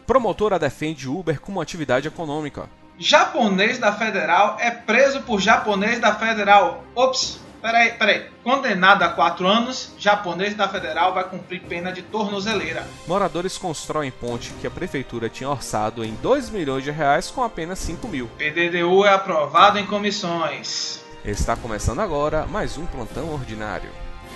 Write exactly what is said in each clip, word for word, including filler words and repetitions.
Promotora defende Uber como atividade econômica. Japonês da Federal é preso por japonês da Federal. Ops, peraí, peraí. Condenado a quatro anos, japonês da Federal vai cumprir pena de tornozeleira. Moradores constroem ponte que a prefeitura tinha orçado em dois milhões de reais com apenas cinco mil. P D D U é aprovado em comissões. Está começando agora mais um Plantão Ordinário.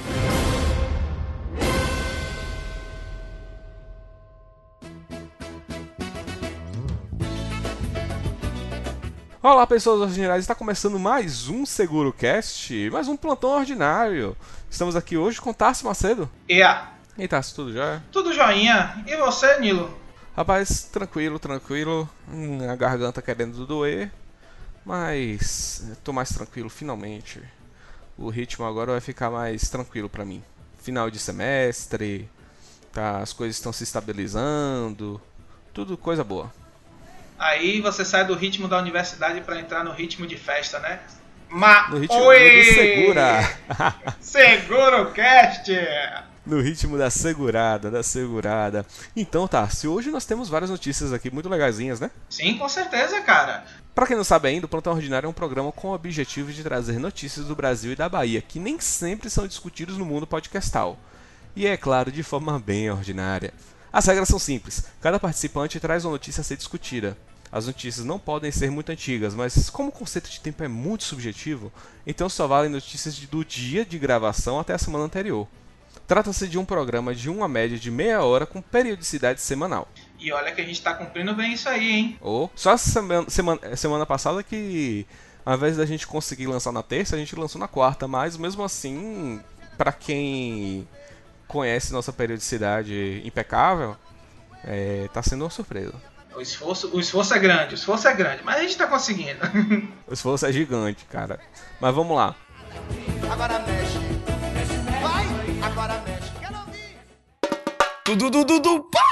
Olá pessoas ordinárias, está começando mais um SeguroCast, mais um Plantão Ordinário. Estamos aqui hoje com Tarso Macedo. Yeah. E Tarso, tudo já? Tudo joinha. E você, Nilo? Rapaz, tranquilo, tranquilo, hum, a garganta querendo doer, mas tô mais tranquilo finalmente. O ritmo agora vai ficar mais tranquilo pra mim. Final de semestre, tá, as coisas estão se estabilizando, tudo coisa boa. Aí você sai do ritmo da universidade pra entrar no ritmo de festa, né? Ma no ritmo Oi! do segura. SeguroCast! No ritmo da segurada, da segurada. Então, tá, se hoje nós temos várias notícias aqui muito legaisinhas, né? Sim, com certeza, cara. Pra quem não sabe ainda, o Plantão Ordinário é um programa com o objetivo de trazer notícias do Brasil e da Bahia, que nem sempre são discutidos no mundo podcastal. E é claro, de forma bem ordinária. As regras são simples, cada participante traz uma notícia a ser discutida. As notícias não podem ser muito antigas, mas como o conceito de tempo é muito subjetivo, então só valem notícias do dia de gravação até a semana anterior. Trata-se de um programa de uma média de meia hora com periodicidade semanal. E olha que a gente tá cumprindo bem isso aí, hein? Oh, só semana, semana, semana passada que, ao invés da gente conseguir lançar na terça, a gente lançou na quarta, mas mesmo assim, pra quem conhece nossa periodicidade impecável, é, tá sendo uma surpresa. O esforço, o esforço é grande, o esforço é grande, mas a gente tá conseguindo. O esforço é gigante, cara. Mas vamos lá. Agora mexe, mexe, vai, agora mexe, quero ouvir. Tudo, tudo, tudo, pá!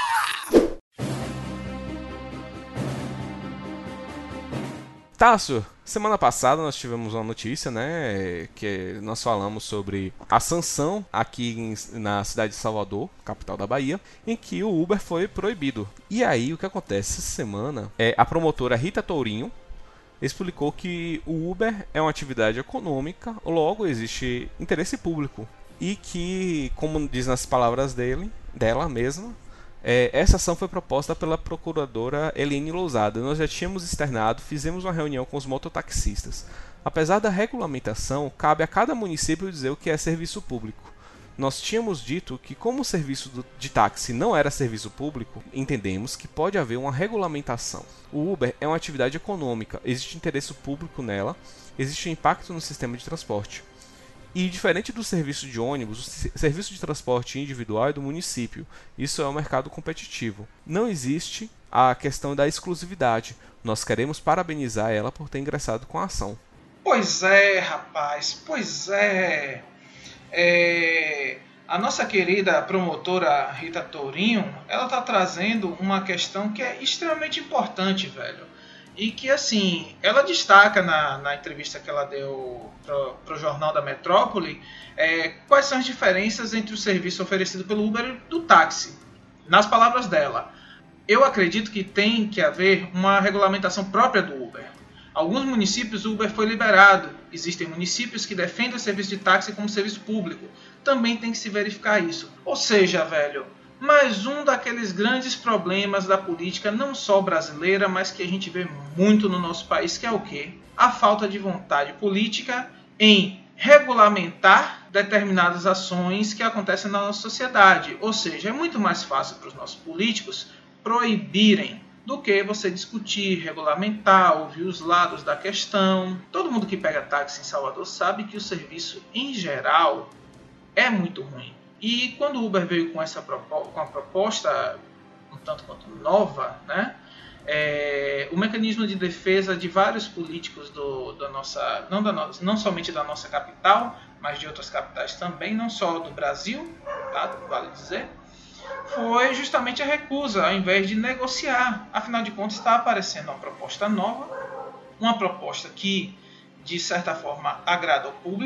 Tássio, semana passada nós tivemos uma notícia, né, que nós falamos sobre a sanção aqui em, na cidade de Salvador, capital da Bahia, em que o Uber foi proibido. E aí o que acontece essa semana é a promotora Rita Tourinho explicou que o Uber é uma atividade econômica, logo existe interesse público e que, como diz nas palavras dele, dela mesma, É, essa ação foi proposta pela procuradora Eliane Lousada. Nós já tínhamos externado, fizemos uma reunião com os mototaxistas. Apesar da regulamentação, cabe a cada município dizer o que é serviço público. Nós tínhamos dito que, como o serviço de táxi não era serviço público, entendemos que pode haver uma regulamentação. O Uber é uma atividade econômica, existe interesse público nela, existe um impacto no sistema de transporte. E diferente do serviço de ônibus, o serviço de transporte individual é do município. Isso é um mercado competitivo. Não existe a questão da exclusividade. Nós queremos parabenizar ela por ter ingressado com a ação. Pois é, rapaz, pois é. é... A nossa querida promotora Rita Tourinho, ela está trazendo uma questão que é extremamente importante, velho. E que, assim, ela destaca na, na entrevista que ela deu para o Jornal da Metrópole é, quais são as diferenças entre o serviço oferecido pelo Uber e do táxi. Nas palavras dela, eu acredito que tem que haver uma regulamentação própria do Uber. Alguns municípios o Uber foi liberado. Existem municípios que defendem o serviço de táxi como serviço público. Também tem que se verificar isso. Ou seja, velho, mais um daqueles grandes problemas da política, não só brasileira, mas que a gente vê muito no nosso país, que é o quê? A falta de vontade política em regulamentar determinadas ações que acontecem na nossa sociedade. Ou seja, é muito mais fácil para os nossos políticos proibirem do que você discutir, regulamentar, ouvir os lados da questão. Todo mundo que pega táxi em Salvador sabe que o serviço, em geral, é muito ruim. E quando o Uber veio com essa proposta, com a proposta um tanto quanto nova, né, é, o mecanismo de defesa de vários políticos do, da nossa, não, da no, não somente da nossa capital, mas de outras capitais também, não só do Brasil, tá, vale dizer, foi justamente a recusa, ao invés de negociar. Afinal de contas, está aparecendo uma proposta nova, uma proposta que, de certa forma, agrada ao público,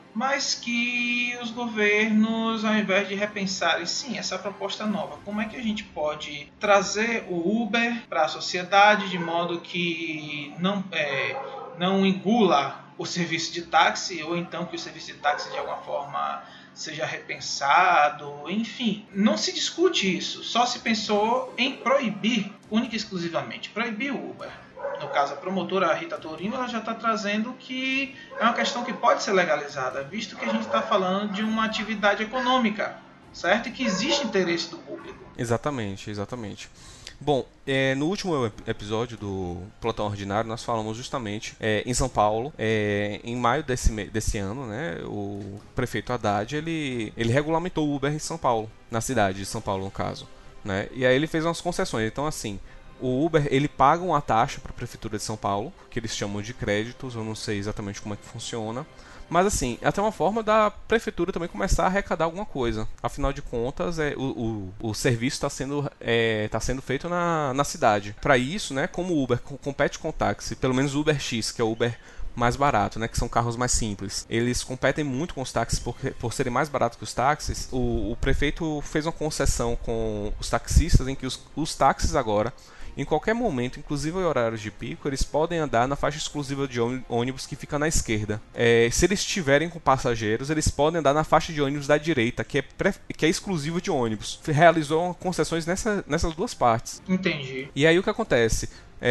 mas que os governos, ao invés de repensarem, sim, essa proposta nova, como é que a gente pode trazer o Uber para a sociedade de modo que não, é, não engula o serviço de táxi, ou então que o serviço de táxi de alguma forma seja repensado, enfim. Não se discute isso, só se pensou em proibir, única e exclusivamente, proibir o Uber. No caso, a promotora Rita Torino, ela já está trazendo que é uma questão que pode ser legalizada, visto que a gente está falando de uma atividade econômica, certo? E que existe interesse do público. Exatamente, exatamente. Bom, é, no último episódio do Plantão Ordinário nós falamos justamente é, em São Paulo, é, em maio desse, desse ano, né, o prefeito Haddad ele, ele regulamentou o Uber em São Paulo, na cidade de São Paulo no caso, né, e aí ele fez umas concessões. Então assim, o Uber ele paga uma taxa para a prefeitura de São Paulo, que eles chamam de créditos, eu não sei exatamente como é que funciona. Mas assim, é até uma forma da prefeitura também começar a arrecadar alguma coisa. Afinal de contas, é, o, o, o serviço está sendo, é, tá sendo feito na, na cidade. Para isso, né, como o Uber compete com o táxi, pelo menos o Uber X, que é o Uber mais barato, né, que são carros mais simples. Eles competem muito com os táxis por, por serem mais baratos que os táxis. O, o prefeito fez uma concessão com os taxistas em que os, os táxis agora, em qualquer momento, inclusive em horários de pico, eles podem andar na faixa exclusiva de ônibus que fica na esquerda. É, se eles estiverem com passageiros, eles podem andar na faixa de ônibus da direita, que é, pré, que é exclusiva de ônibus. Realizou concessões nessa, nessas duas partes. Entendi. E aí o que acontece?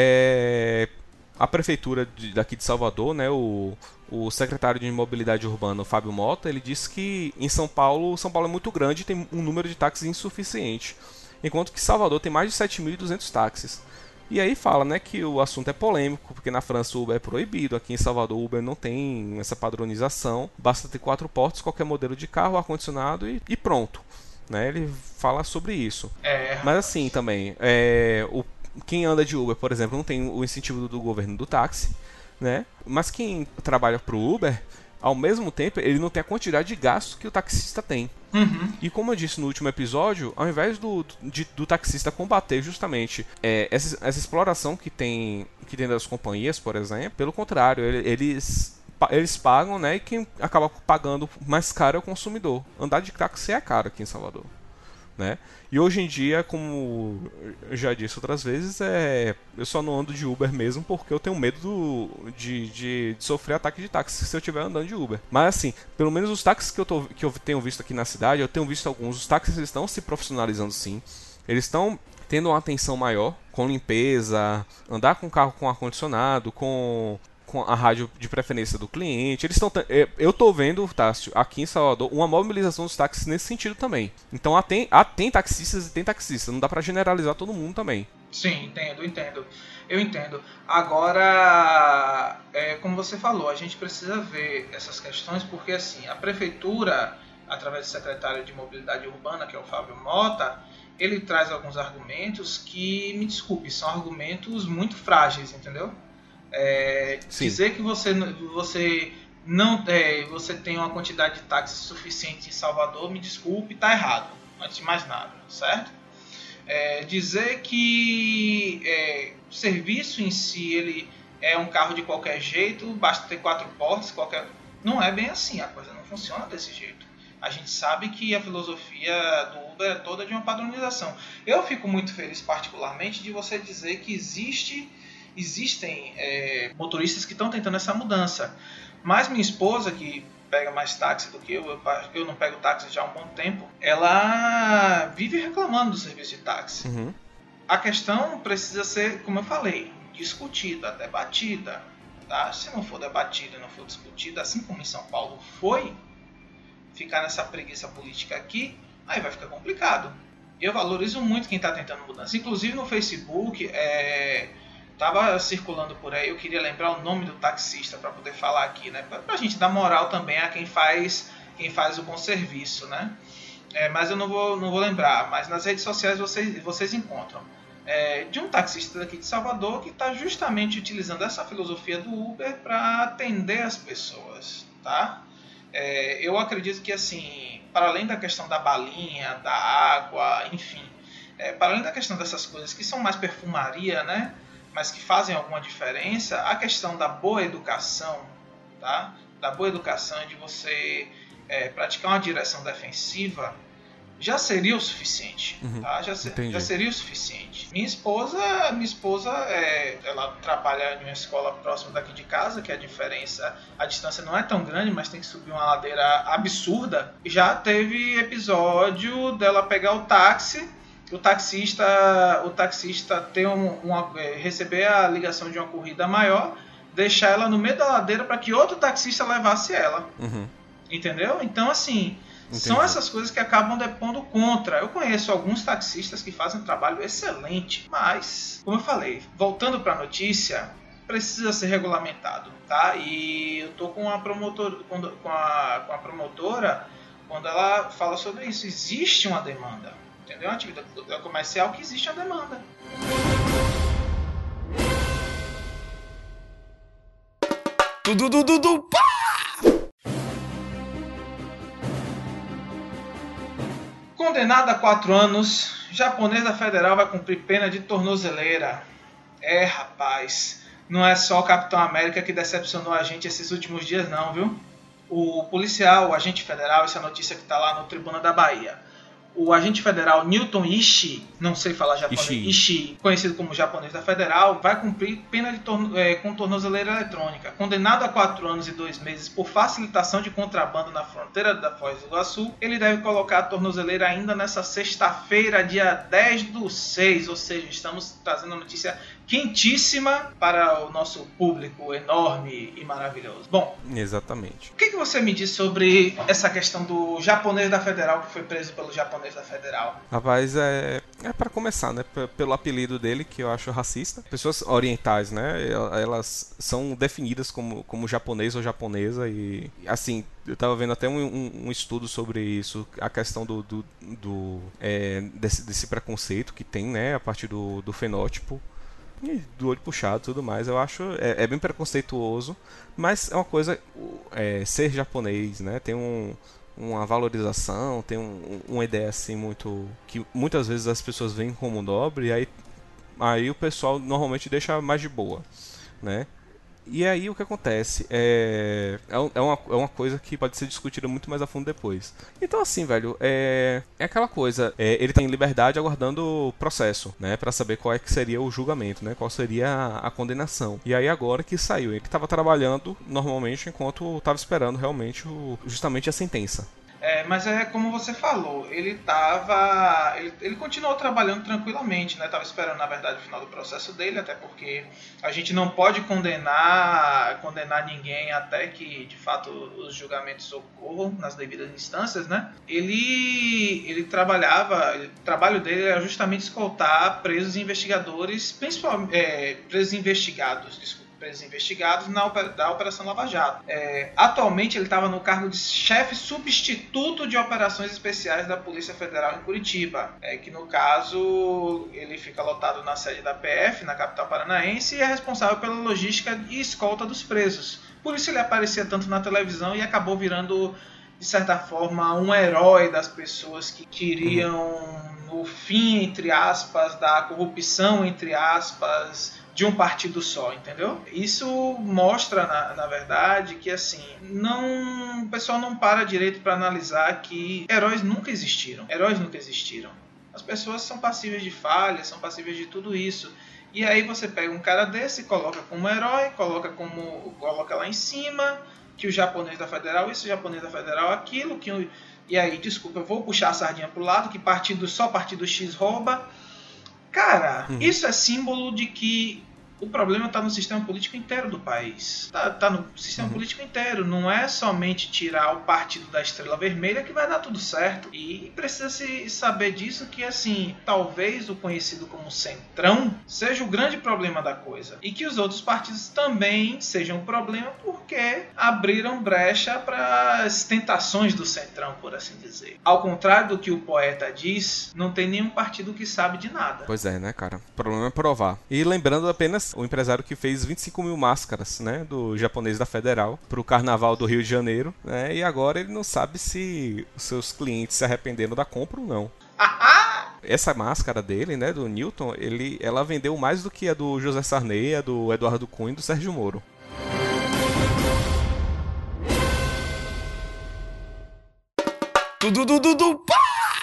É, a prefeitura de, daqui de Salvador, né, o, o secretário de Mobilidade Urbana, o Fábio Mota, ele disse que em São Paulo, São Paulo é muito grande e tem um número de táxis insuficiente. Enquanto que Salvador tem mais de sete mil e duzentos táxis. E aí fala, né, que o assunto é polêmico, porque na França o Uber é proibido, aqui em Salvador o Uber não tem essa padronização, basta ter quatro portas, qualquer modelo de carro, ar-condicionado e, e pronto. Né, ele fala sobre isso. É. Mas assim também, é, o, quem anda de Uber, por exemplo, não tem o incentivo do, do governo do táxi, né? Mas quem trabalha para o Uber, ao mesmo tempo, ele não tem a quantidade de gasto que o taxista tem. Uhum. E como eu disse no último episódio, ao invés do, de, do taxista combater justamente é, essa, essa exploração que tem, que tem das companhias, por exemplo, pelo contrário, eles, eles pagam, né, e quem acaba pagando mais caro é o consumidor. Andar de táxi é caro aqui em Salvador. Né? E hoje em dia, como eu já disse outras vezes, é, eu só não ando de Uber mesmo porque eu tenho medo do, de, de, de sofrer ataque de táxi se eu estiver andando de Uber. Mas assim, pelo menos os táxis que eu, tô, que eu tenho visto aqui na cidade, eu tenho visto alguns, os táxis estão se profissionalizando sim. Eles estão tendo uma atenção maior com limpeza, andar com carro com ar-condicionado, com... com a rádio de preferência do cliente. Eles estão, eu estou vendo, Tássio, aqui em Salvador, uma mobilização dos táxis nesse sentido também. Então há tem, há, tem taxistas e tem taxistas, não dá para generalizar todo mundo também. Sim, entendo, entendo. Eu entendo. Agora, é, como você falou, a gente precisa ver essas questões, porque assim, a prefeitura, através do secretário de Mobilidade Urbana, que é o Fábio Mota, ele traz alguns argumentos que, me desculpe, são argumentos muito frágeis, entendeu? É, dizer que você, você não é, você tem uma quantidade de táxis suficiente em Salvador, me desculpe, está errado, antes de mais nada, certo? É, dizer que é, o serviço em si ele é um carro de qualquer jeito, basta ter quatro portas, qualquer... não é bem assim, a coisa não funciona desse jeito. A gente sabe que a filosofia do Uber é toda de uma padronização. Eu fico muito feliz particularmente de você dizer que existe Existem é, motoristas que estão tentando essa mudança. Mas minha esposa, que pega mais táxi do que eu, eu, eu não pego táxi já há um bom tempo, ela vive reclamando do serviço de táxi. Uhum. A questão precisa ser, como eu falei, discutida, debatida. Tá? Se não for debatida, não for discutida, assim como em São Paulo foi, ficar nessa preguiça política aqui, aí vai ficar complicado. Eu valorizo muito quem está tentando mudança. Inclusive no Facebook, é... Tava circulando por aí, eu queria lembrar o nome do taxista para poder falar aqui, né? Para a gente dar moral também a quem faz, quem faz o bom serviço, né? É, mas eu não vou, não vou lembrar, mas nas redes sociais vocês, vocês encontram. É, de um taxista daqui de Salvador que está justamente utilizando essa filosofia do Uber para atender as pessoas, tá? É, eu acredito que, assim, para além da questão da balinha, da água, enfim, é, para além da questão dessas coisas que são mais perfumaria, né? Mas que fazem alguma diferença, a questão da boa educação, tá? da boa educação, de você é, praticar uma direção defensiva, já seria o suficiente, Uhum, tá? Já, se, entendi. já seria o suficiente. Minha esposa, minha esposa, é, ela trabalha em uma escola próxima daqui de casa, que a diferença, a distância não é tão grande, mas tem que subir uma ladeira absurda. Já teve episódio dela pegar o táxi, o taxista, o taxista ter um, uma, receber a ligação de uma corrida maior, deixar ela no meio da ladeira para que outro taxista levasse ela, Uhum. entendeu? Então, assim, Entendi. são essas coisas que acabam depondo contra. Eu conheço alguns taxistas que fazem um trabalho excelente, mas, como eu falei, voltando para a notícia, precisa ser regulamentado, tá? E eu tô com a promotora, com a, com a promotora quando ela fala sobre isso. Existe uma demanda, entendeu? É uma atividade comercial que existe uma demanda. Tudo, tudo, tudo, pá! Condenado a quatro anos, japonês da Federal vai cumprir pena de tornozeleira. É, rapaz, não é só o Capitão América que decepcionou a gente esses últimos dias não, viu? O policial, o agente federal, essa notícia que está lá no Tribuna da Bahia. O agente federal Newton Ishii, não sei falar japonês, Ishii. Ishii, conhecido como japonês da Federal, vai cumprir pena de torno, é, com tornozeleira eletrônica. Condenado a quatro anos e dois meses por facilitação de contrabando na fronteira da Foz do Iguaçu, ele deve colocar a tornozeleira ainda nessa sexta-feira, dia dez do seis, ou seja, estamos trazendo uma notícia quentíssima para o nosso público enorme e maravilhoso. Bom, Exatamente. o que, que você me diz sobre essa questão do japonês da Federal que foi preso pelo japonês da Federal? Rapaz, é, é para começar, né? P- Pelo apelido dele, que eu acho racista. Pessoas orientais, né? el- Elas são definidas como, como japonês ou japonesa e, assim, eu tava vendo até um, um, um estudo sobre isso, a questão do, do, do, é, desse, desse preconceito que tem, né? A partir do, do fenótipo e do olho puxado e tudo mais. Eu acho, é, é bem preconceituoso, mas é uma coisa, é, ser japonês, né? Tem um uma valorização, tem um, uma ideia assim muito que muitas vezes as pessoas veem como nobre e aí, aí o pessoal normalmente deixa mais de boa, né? E aí o que acontece é, é, um- é uma, é uma coisa que pode ser discutida muito mais a fundo depois. Então assim, velho, é, é aquela coisa, é, ele tem liberdade aguardando o processo, né, pra saber qual é que seria o julgamento, né, qual seria a, a condenação. E aí agora que saiu, ele estava trabalhando normalmente enquanto estava esperando realmente o, justamente a sentença. É, mas é como você falou, ele tava. Ele, ele continuou trabalhando tranquilamente, né? Tava esperando, na verdade, o final do processo dele, até porque a gente não pode condenar, condenar ninguém até que, de fato, os julgamentos ocorram nas devidas instâncias, né? Ele, ele trabalhava, ele- o trabalho dele era justamente escoltar presos e investigadores, principalmente é, presos e investigados, desculpa. Presos e investigados na opera- da Operação Lava Jato. É, atualmente ele estava no cargo de chefe substituto de operações especiais da Polícia Federal em Curitiba, é, que no caso ele fica lotado na sede da P F, na capital paranaense, e é responsável pela logística e escolta dos presos. Por isso ele aparecia tanto na televisão e acabou virando, de certa forma, um herói das pessoas que queriam o fim, entre aspas, da corrupção, entre aspas, de um partido só, entendeu? Isso mostra, na, na verdade, que assim, não, o pessoal não para direito para analisar que heróis nunca existiram. Heróis nunca existiram. As pessoas são passíveis de falhas, são passíveis de tudo isso. E aí você pega um cara desse, coloca como herói, coloca como coloca lá em cima que o japonês da Federal isso, o japonês da Federal aquilo, que o, e aí, desculpa, eu vou puxar a sardinha pro lado, que partido só partido X rouba. Cara, Uhum. isso é símbolo de que o problema está no sistema político inteiro do país. Está tá no sistema Uhum. político inteiro. Não é somente tirar o partido da Estrela Vermelha que vai dar tudo certo. E precisa se saber disso que, assim, talvez o conhecido como Centrão seja o grande problema da coisa. E que os outros partidos também sejam um problema porque abriram brecha para as tentações do Centrão, por assim dizer. Ao contrário do que o poeta diz, não tem nenhum partido que sabe de nada. Pois é, né, cara? O problema é provar. E lembrando apenas o empresário que fez vinte e cinco mil máscaras, né, do japonês da Federal pro Carnaval do Rio de Janeiro, né, e agora ele não sabe se os seus clientes se arrependeram da compra ou não. Essa máscara dele, né, do Newton, ele, ela vendeu mais do que a do José Sarney, a do Eduardo Cunha e do Sérgio Moro. Du, du, du, du, du, pá!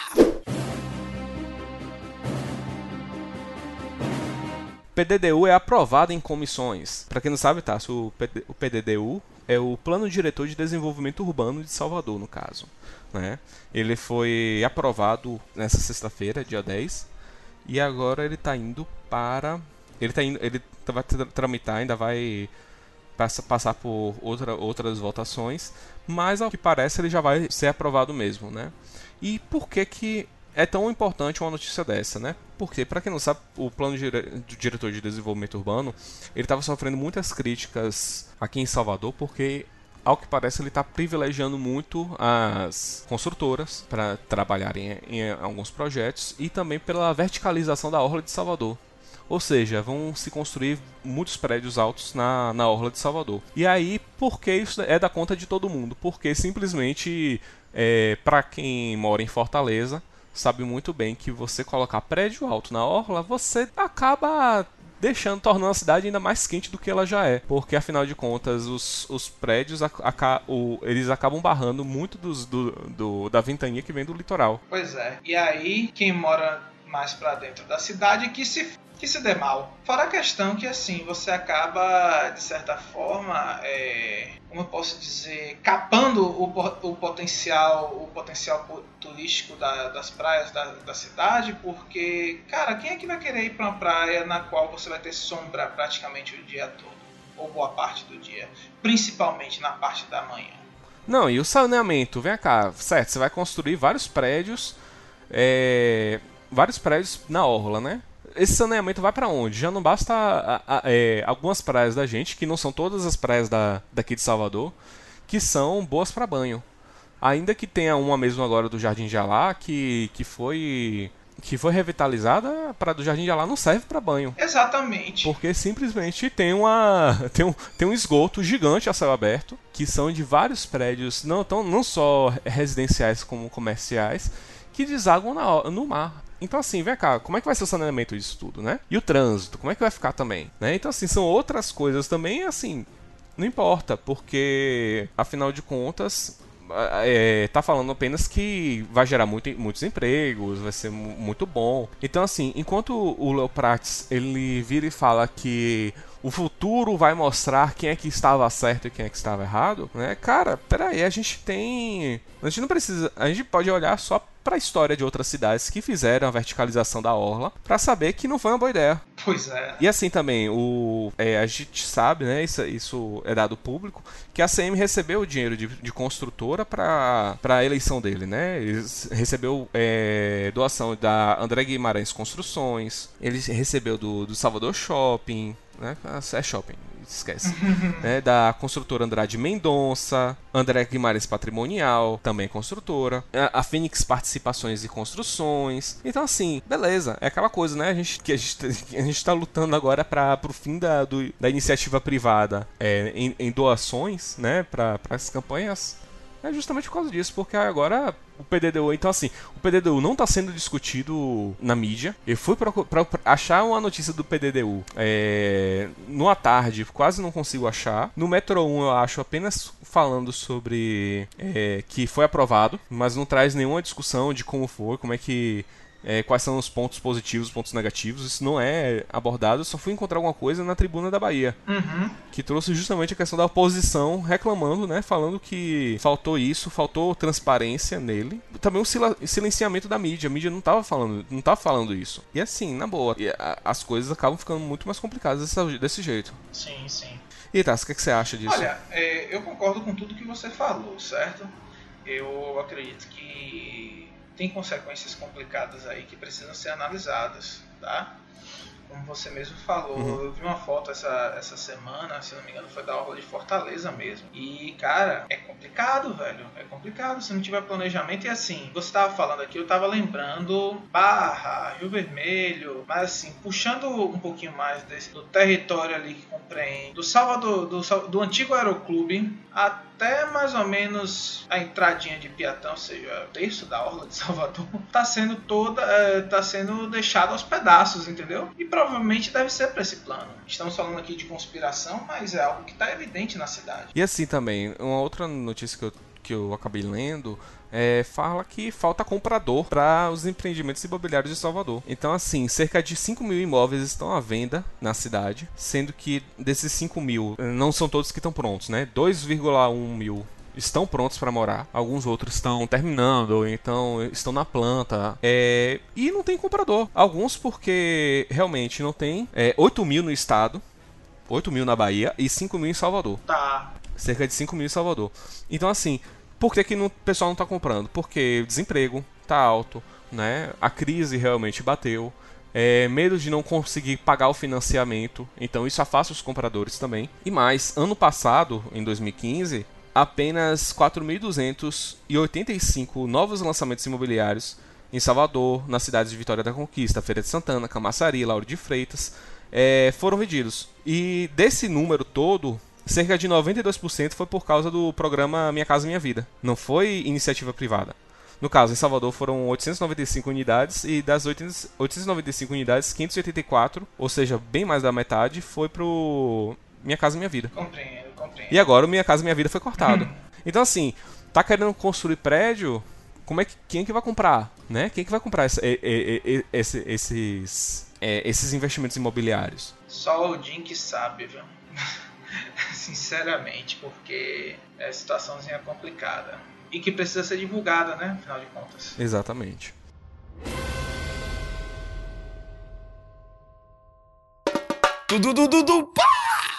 P D D U é aprovado em comissões. Para quem não sabe, tá, o P D D U é o Plano Diretor de Desenvolvimento Urbano de Salvador, no caso. Né? Ele foi aprovado nessa sexta-feira, dia dez, e agora ele está indo para... Ele, tá indo, ele vai tramitar, ainda vai passar por outra, outras votações, mas ao que parece ele já vai ser aprovado mesmo. Né? E por que que é tão importante uma notícia dessa, né? Porque, para quem não sabe, o Plano do Diretor de Desenvolvimento Urbano ele estava sofrendo muitas críticas aqui em Salvador, porque, ao que parece, ele está privilegiando muito as construtoras para trabalharem em, em alguns projetos e também pela verticalização da orla de Salvador. Ou seja, vão se construir muitos prédios altos na, na orla de Salvador. E aí, por que isso é da conta de todo mundo? Porque, simplesmente, é, para quem mora em Fortaleza, sabe muito bem que você colocar prédio alto na orla, você acaba deixando, tornando a cidade ainda mais quente do que ela já é. Porque, afinal de contas, os, os prédios, a, a, o, eles acabam barrando muito dos, do, do, da ventania que vem do litoral. Pois é. E aí, quem mora mais pra dentro da cidade que se... que se dê mal. Fora a questão que, assim, você acaba, de certa forma, é, como eu posso dizer, capando o, o potencial o potencial turístico da, das praias da, da cidade, porque, cara, quem é que vai querer ir para uma praia na qual você vai ter sombra praticamente o dia todo? Ou boa parte do dia? Principalmente na parte da manhã. Não, e o saneamento? Vem cá, certo, você vai construir vários prédios, é, vários prédios na orla, né? Esse saneamento vai pra onde? Já não basta a, a, é, algumas praias da gente, que não são todas as praias da, daqui de Salvador, que são boas pra banho. Ainda que tenha uma mesmo agora do Jardim de Alá, que, que foi que foi revitalizada, a praia do Jardim de Alá não serve pra banho. Exatamente. Porque simplesmente tem, uma, tem, um, tem um esgoto gigante a céu aberto, que são de vários prédios, não, tão, não só residenciais como comerciais, que desaguam na, no mar. Então, assim, vem cá, como é que vai ser o saneamento disso tudo, né? E o trânsito, como é que vai ficar também, né? Então, assim, são outras coisas também, assim, não importa, porque, afinal de contas, é, tá falando apenas que vai gerar muito, muitos empregos, vai ser muito bom. Então, assim, enquanto o Léo Prates, ele vira e fala que o futuro vai mostrar quem é que estava certo e quem é que estava errado, né? Cara, peraí, a gente tem... A gente não precisa... A gente pode olhar só para a história de outras cidades que fizeram a verticalização da orla para saber que não foi uma boa ideia. Pois é. E assim também, o, é, a gente sabe, né, isso, isso é dado público, que a C M recebeu o dinheiro de, de construtora para a eleição dele, né? Ele recebeu é, doação da André Guimarães Construções, ele recebeu do, do Salvador Shopping, né? É shopping, esquece. né? Da construtora Andrade Mendonça, André Guimarães Patrimonial, também construtora, a, a Fênix Participações e Construções. Então, assim, beleza, é aquela coisa, né? A gente, que a gente, a gente tá lutando agora para pro fim da, do, da iniciativa privada é, em, em doações, né? Para as campanhas. É justamente por causa disso, porque agora o P D D U, então assim, o P D D U não está sendo discutido na mídia. Eu fui para achar uma notícia do P D D U é, no à tarde, quase não consigo achar. No Metro um eu acho apenas falando sobre é, que foi aprovado, mas não traz nenhuma discussão de como foi, como é que... É, quais são os pontos positivos, os pontos negativos. Isso não é abordado. Eu só fui encontrar alguma coisa na Tribuna da Bahia, uhum. que trouxe justamente a questão da oposição reclamando, né, falando que faltou isso, faltou transparência nele. Também o silenciamento da mídia. A mídia não estava falando, não tava falando isso. E assim, na boa, as coisas acabam ficando muito mais complicadas desse, desse jeito. Sim, sim. E Tassi, o que, que você acha disso? Olha, é, eu concordo com tudo que você falou, certo? Eu acredito que tem consequências complicadas aí que precisam ser analisadas, tá? Como você mesmo falou, uhum. eu vi uma foto essa, essa semana, se não me engano foi da orla de Fortaleza mesmo. E, cara, é complicado, velho. É complicado se não tiver planejamento. E assim, você tava falando aqui, eu tava lembrando Barra, Rio Vermelho, mas assim, puxando um pouquinho mais desse, do território ali que compreende, do Salvador, do, do antigo Aeroclube, até mais ou menos a entradinha de Piatã, ou seja, o terço da orla de Salvador, tá sendo toda, é, tá sendo deixado aos pedaços, entendeu? E provavelmente deve ser para esse plano. Estamos falando aqui de conspiração, mas é algo que está evidente na cidade. E assim também, uma outra notícia que eu, que eu acabei lendo, é, fala que falta comprador para os empreendimentos imobiliários de Salvador. Então, assim, cerca de cinco mil imóveis estão à venda na cidade, sendo que desses cinco mil, não são todos que estão prontos, né? dois vírgula um mil estão prontos para morar, alguns outros estão terminando, ou então estão na planta, é, e não tem comprador. Alguns porque realmente não tem, é, oito mil no estado, oito mil na Bahia e cinco mil em Salvador. Tá. Cerca de cinco mil em Salvador. Então, assim, por que, que o pessoal não está comprando? Porque o desemprego está alto, né? A crise realmente bateu. É, medo de não conseguir pagar o financiamento. Então, isso afasta os compradores também. E mais, ano passado, em dois mil e quinze, apenas quatro mil duzentos e oitenta e cinco novos lançamentos imobiliários em Salvador, nas cidades de Vitória da Conquista, Feira de Santana, Camaçari, Lauro de Freitas, é, foram vendidos. E desse número todo, cerca de noventa e dois por cento foi por causa do programa Minha Casa Minha Vida. Não foi iniciativa privada. No caso, em Salvador foram oitocentas e noventa e cinco unidades e das oitocentas e noventa e cinco unidades, quinhentas e oitenta e quatro, ou seja, bem mais da metade, foi pro Minha Casa Minha Vida. Compreendo, compreendo. E agora o Minha Casa Minha Vida foi cortado. Então, assim, tá querendo construir prédio, como é que, quem é que vai comprar? Né? Quem é que vai comprar essa, e, e, e, esse, esses, é, esses investimentos imobiliários? Só o Jim que sabe, viu? Sinceramente, porque é situaçãozinha complicada. E que precisa ser divulgada, né? Afinal de contas. Exatamente. Tudo, tudo, tudo, pá!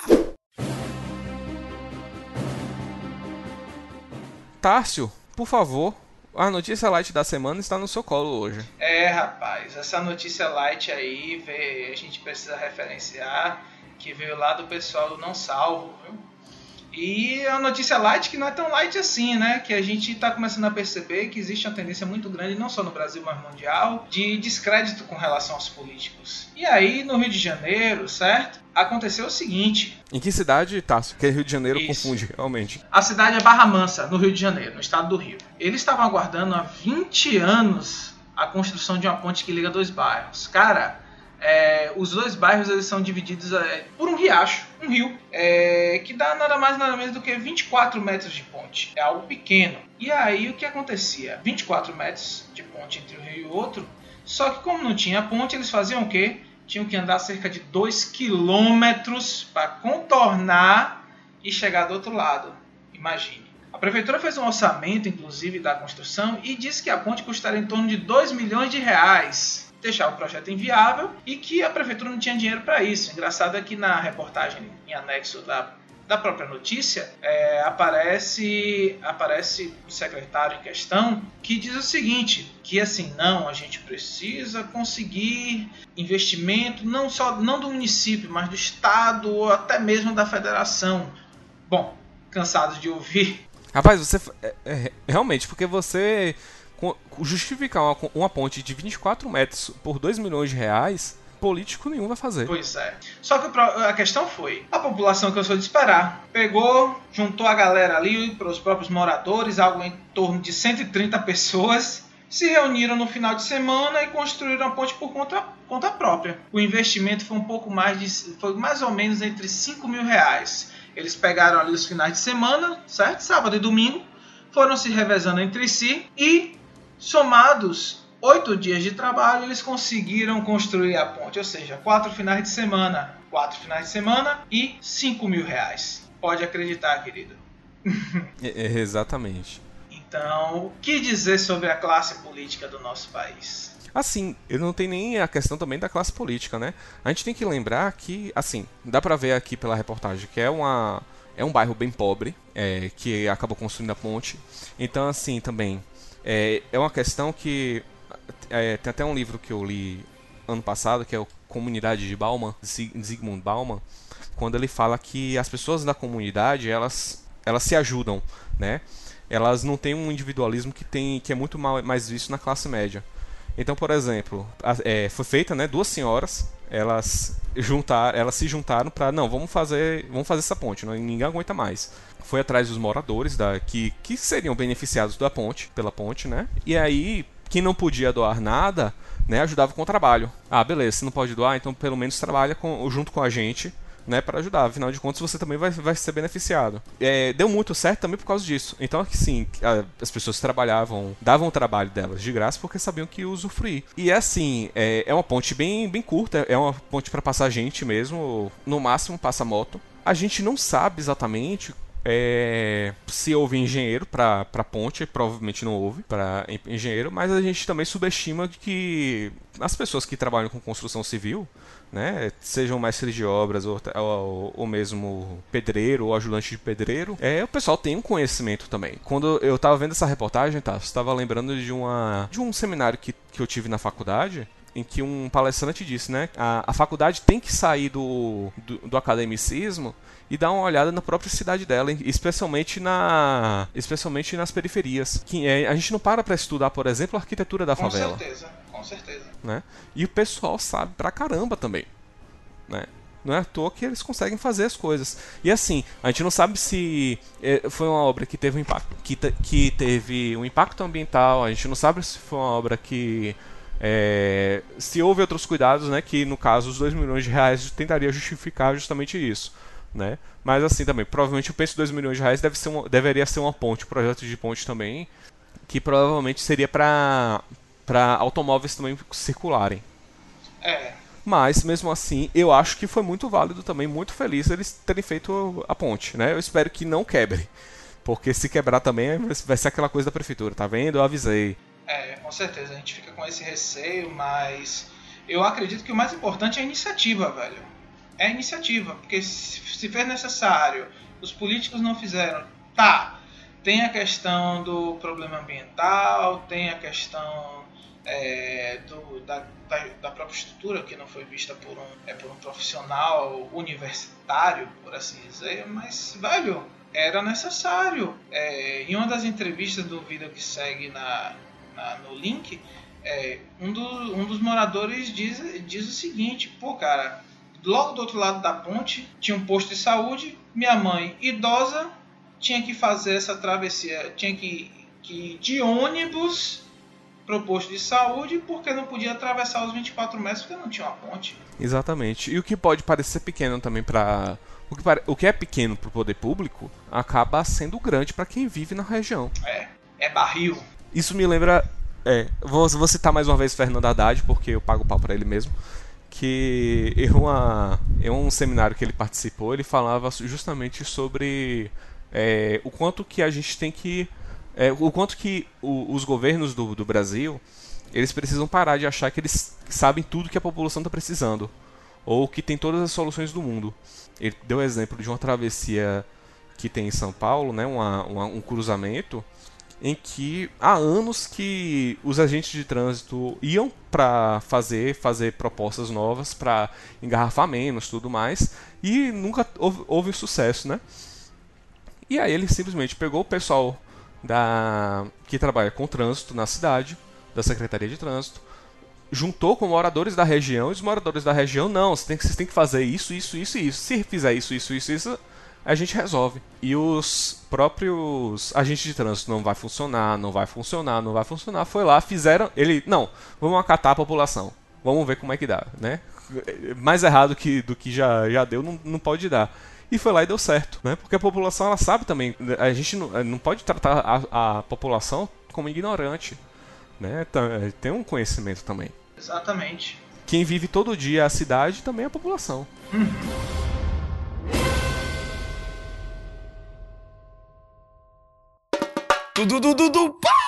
Tárcio, por favor, a notícia light da semana está no seu colo hoje. É, rapaz, essa notícia light aí, vê, a gente precisa referenciar que veio lá do pessoal do Não Salvo, viu? E a notícia light que não é tão light assim, né? Que a gente está começando a perceber que existe uma tendência muito grande, não só no Brasil, mas mundial, de descrédito com relação aos políticos. E aí, no Rio de Janeiro, certo? Aconteceu o seguinte. Em que cidade, Tárcio? Porque Rio de Janeiro Isso. Confunde, realmente. A cidade é Barra Mansa, no Rio de Janeiro, no estado do Rio. Eles estavam aguardando há vinte anos a construção de uma ponte que liga dois bairros. Cara... É, os dois bairros eles são divididos é, por um riacho, um rio, é, que dá nada mais nada menos do que vinte e quatro metros de ponte. É algo pequeno. E aí o que acontecia? vinte e quatro metros de ponte entre um rio e o outro. Só que como não tinha ponte, eles faziam o quê? Tinham que andar cerca de dois quilômetros para contornar e chegar do outro lado. Imagine. A prefeitura fez um orçamento, inclusive, da construção e disse que a ponte custaria em torno de dois milhões de reais. Deixar o projeto inviável e que a prefeitura não tinha dinheiro para isso. Engraçado é que na reportagem em anexo da, da própria notícia é, aparece, aparece o secretário em questão que diz o seguinte, que assim, não, a gente precisa conseguir investimento não só não do município, mas do estado ou até mesmo da federação. Bom, cansado de ouvir. Rapaz, você... É, é, realmente, porque você... justificar uma, uma ponte de vinte e quatro metros por dois milhões de reais, político nenhum vai fazer. Pois é. Só que a questão foi, a população cansou de esperar. Pegou, juntou a galera ali, para os próprios moradores, algo em torno de cento e trinta pessoas, se reuniram no final de semana e construíram a ponte por conta, conta própria. O investimento foi um pouco mais de, foi mais ou menos entre cinco mil reais. Eles pegaram ali os finais de semana, certo? Sábado e domingo, foram se revezando entre si e somados oito dias de trabalho, eles conseguiram construir a ponte. Ou seja, quatro finais de semana. Quatro finais de semana e cinco mil reais. Pode acreditar, querido. É, é, exatamente. Então, o que dizer sobre a classe política do nosso país? Assim, eu não tenho nem a questão também da classe política, né? A gente tem que lembrar que, assim, dá pra ver aqui pela reportagem que é uma... é um bairro bem pobre, é, que acabou construindo a ponte. Então, assim, também... É, é uma questão que... É, tem até um livro que eu li ano passado, que é o Comunidade de Bauman, de Zygmunt Bauman, quando ele fala que as pessoas da comunidade, elas, elas se ajudam, né? Elas não têm um individualismo que, tem, que é muito mal, mais visto na classe média. Então, por exemplo, a, é, foi feita, né, duas senhoras, elas, juntar, elas se juntaram para, não, vamos fazer, vamos fazer essa ponte, não, ninguém aguenta mais. Foi atrás dos moradores da, que, que seriam beneficiados da ponte, pela ponte, né? E aí, quem não podia doar nada, né, ajudava com o trabalho. Ah, beleza, você não pode doar, então pelo menos trabalha com, junto com a gente, né, para ajudar. Afinal de contas, você também vai, vai ser beneficiado. É, deu muito certo também por causa disso. Então, sim, as pessoas que trabalhavam, davam o trabalho delas de graça porque sabiam que ia usufruir. E assim, é, é uma ponte bem, bem curta, é uma ponte para passar gente mesmo, no máximo passa moto. A gente não sabe exatamente é, se houve engenheiro para a ponte, provavelmente não houve para engenheiro, mas a gente também subestima que as pessoas que trabalham com construção civil, né, sejam mestres de obras ou, ou, ou mesmo pedreiro ou ajudante de pedreiro, é, o pessoal tem um conhecimento também. Quando eu estava vendo essa reportagem, tá, estava lembrando de, uma, de um seminário que, que eu tive na faculdade, em que um palestrante disse, né, a, a faculdade tem que sair do, do, do academicismo e dar uma olhada na própria cidade dela, especialmente, na, especialmente nas periferias. Que é, a gente não para para estudar, por exemplo, a arquitetura da com favela. Com certeza, com certeza. Né? E o pessoal sabe pra caramba também. Né? Não é à toa que eles conseguem fazer as coisas. E assim, a gente não sabe se é, foi uma obra que teve um impacto, que, te, que teve um impacto ambiental, a gente não sabe se foi uma obra que... É, se houve outros cuidados, né, que no caso os dois milhões de reais tentaria justificar justamente isso, né? Mas assim também, provavelmente o preço de dois milhões de reais deve ser uma, deveria ser uma ponte, um projeto de ponte também, que provavelmente seria para para automóveis também circularem. É. Mas mesmo assim, eu acho que foi muito válido também, muito feliz eles terem feito a ponte, né? Eu espero que não quebre, porque se quebrar também vai ser aquela coisa da prefeitura, tá vendo? Eu avisei. É, com certeza, a gente fica com esse receio, mas eu acredito que o mais importante é a iniciativa, velho. É a iniciativa, porque se, se for necessário, os políticos não fizeram, tá, tem a questão do problema ambiental, tem a questão é, do, da, da, da própria estrutura, que não foi vista por um, é, por um profissional universitário, por assim dizer, mas, velho, era necessário. É, em uma das entrevistas do vídeo que segue na... no link, é, um, do, um dos moradores diz, diz o seguinte: pô, cara, logo do outro lado da ponte tinha um posto de saúde, minha mãe idosa tinha que fazer essa travessia, tinha que, que ir de ônibus pro posto de saúde porque não podia atravessar os vinte e quatro metros porque não tinha uma ponte. Exatamente. E o que pode parecer pequeno também para o que, pare... o que é pequeno pro poder público acaba sendo grande para quem vive na região. É, é barril. Isso me lembra... É, vou, vou citar mais uma vez Fernando Haddad, porque eu pago pau pra ele mesmo. Que em, uma, em um seminário que ele participou, ele falava justamente sobre é, o quanto que a gente tem que... É, o quanto que o, os governos do, do Brasil, eles precisam parar de achar que eles sabem tudo que a população está precisando. Ou que tem todas as soluções do mundo. Ele deu o exemplo de uma travessia que tem em São Paulo, né, uma, uma, um cruzamento... em que há anos que os agentes de trânsito iam para fazer, fazer propostas novas para engarrafar menos, tudo mais, e nunca houve, houve sucesso, né? E aí ele simplesmente pegou o pessoal da, que trabalha com trânsito na cidade, da Secretaria de Trânsito, juntou com moradores da região, e os moradores da região, não, vocês têm que, vocês têm que fazer isso, isso, isso e isso. Se fizer isso, isso, isso, isso... a gente resolve. E os próprios agentes de trânsito não vai funcionar, não vai funcionar, não vai funcionar. Foi lá, fizeram... Ele, não, vamos acatar a população. Vamos ver como é que dá, né? Mais errado que, do que já, já deu, não, não pode dar. E foi lá e deu certo, né? Porque a população, ela sabe também. A gente não, não pode tratar a, a população como ignorante, né? Tem um conhecimento também. Exatamente. Quem vive todo dia a cidade também é a população. Hum. Du, du, du, du, pá!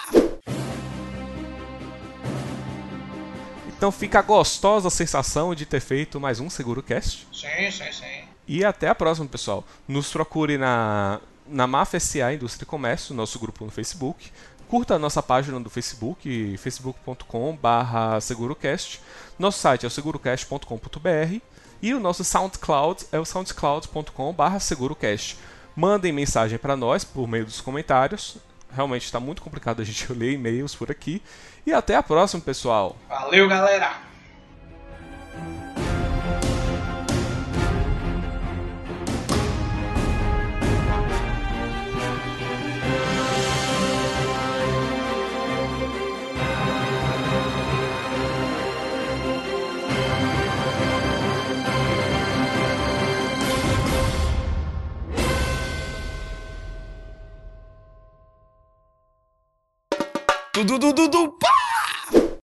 Então fica a gostosa sensação de ter feito mais um SeguroCast. Sim, sim, sim. E até a próxima, pessoal. Nos procure na, na M A F S A Indústria e Comércio, nosso grupo no Facebook. Curta a nossa página do Facebook, facebook ponto com barra segurocast. Nosso site é o segurocast ponto com ponto b r. E o nosso SoundCloud é o soundcloud ponto com barra segurocast. Mandem mensagem para nós por meio dos comentários. Realmente está muito complicado a gente ler e-mails por aqui. E até a próxima, pessoal. Valeu, galera! du, du, du, du, pá!